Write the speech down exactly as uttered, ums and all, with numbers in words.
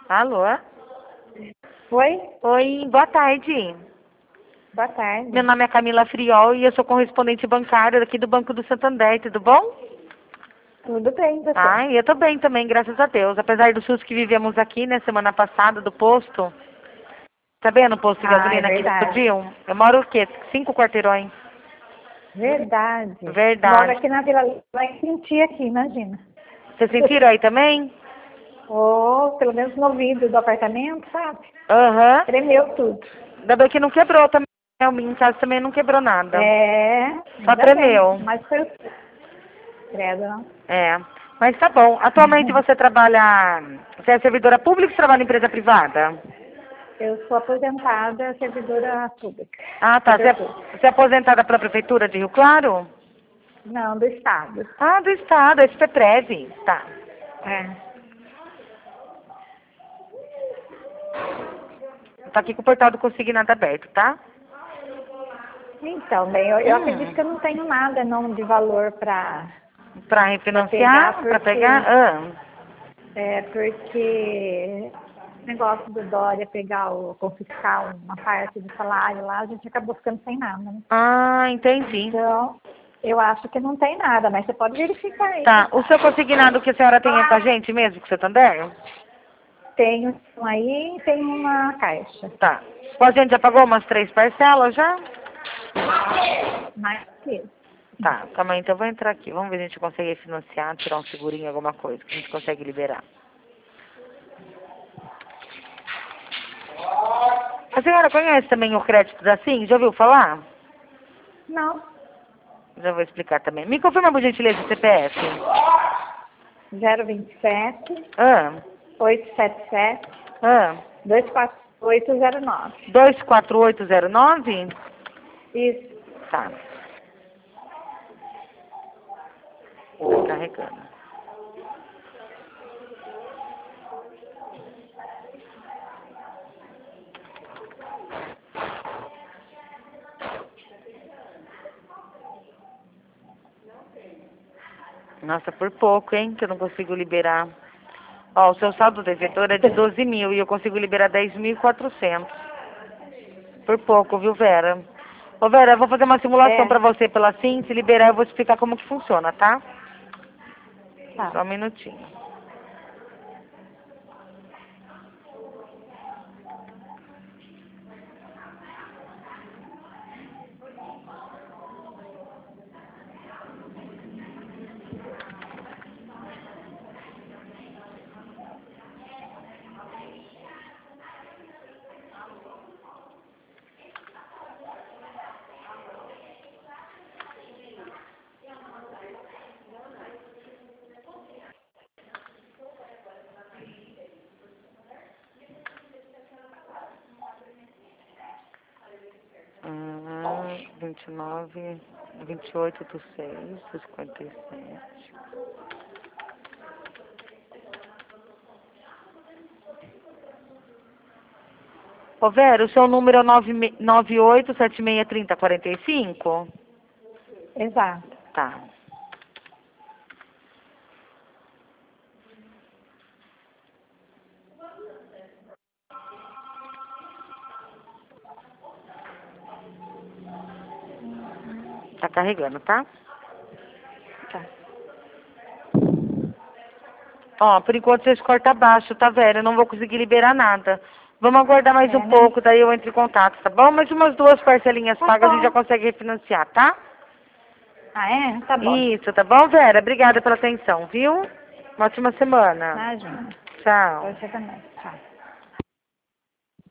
Alô? Oi? Oi, boa tarde. Boa tarde. Meu nome é Camila Friol e eu sou correspondente bancária aqui do Banco do Santander, tudo bom? Tudo bem, você? Ai, eu tô bem também, graças a Deus. Apesar do susto que vivemos aqui, né, semana passada, do posto. Tá vendo o posto de Ah, é gasolina aqui do verdade. Dio? Eu moro o quê? Cinco quarteirões. Verdade. Moro Verdade. aqui na Vila lá em Quinti aqui, imagina. Vocês sentiram aí também? Ou pelo menos no vidro do apartamento, sabe? Aham. Tremeu tudo. Ainda bem que não quebrou também. O meu em casa também não quebrou nada. É, Só ainda bem. tremeu. Mas foi o credo, não? É. Mas tá bom. Atualmente você trabalha. Você é servidora pública ou trabalha em empresa privada? Eu sou aposentada servidora pública. Ah, tá. Você Setor é, público. você é aposentada pela Prefeitura de Rio Claro? Não, do Estado. Ah, do Estado, esse FEPREV. Tá. É. Tá aqui com o portal do Consignado aberto, tá? Então, bem, eu, eu acredito Hum. que eu não tenho nada não de valor para Pra para pegar, refinanciar? Pra pegar? porque Ah. É, porque o negócio do Dória pegar o, confiscar uma parte do salário lá, a gente acabou ficando sem nada, né? Ah, entendi. Então, eu acho que não tem nada, mas você pode verificar aí, Tá. quem O seu sabe. consignado que a senhora tem é com a gente mesmo, com o Santander? Tem um aí e tem uma caixa. Tá. A gente já pagou umas três parcelas já? Mais que isso. Tá, calma aí, então eu vou entrar aqui. Vamos ver se a gente consegue financiar, tirar um segurinho, alguma coisa, que a gente consegue liberar. A senhora conhece também o crédito da Sim? Já ouviu falar? Não. Já vou explicar também. Me confirma, por gentileza, o C P F. zero vinte e sete, Ah, oitocentos e setenta e sete, ah. duzentos e quarenta e oito zero nove. dois quatro oito zero nove? Isso. Tá. Tá carregando. Nossa, por pouco, hein, que eu não consigo liberar. Ó, o seu saldo devedor é de doze mil e eu consigo liberar dez mil e quatrocentos. Por pouco, viu, Vera? Ô, Vera, eu vou fazer uma simulação É, pra você pela Sim. Se liberar, eu vou explicar como que funciona, tá? tá. Só um minutinho. Uhum, vinte e nove, vinte e oito do seis, cinquenta e sete. Ô, Vera, o seu número é nove oito sete seis três zero quatro cinco? Exato. Tá. Tá carregando, tá? Tá. Ó, por enquanto vocês cortam abaixo, tá, Vera? Eu não vou conseguir liberar nada. Vamos aguardar mais um É, né? pouco, daí eu entro em contato, tá bom? Mais umas duas parcelinhas Tá pagas a gente já bom. consegue refinanciar, tá? Ah, é? Tá bom. Isso, tá bom, Vera? Obrigada pela atenção, viu? Uma ótima semana. Imagina. Tchau. Você também. Tchau.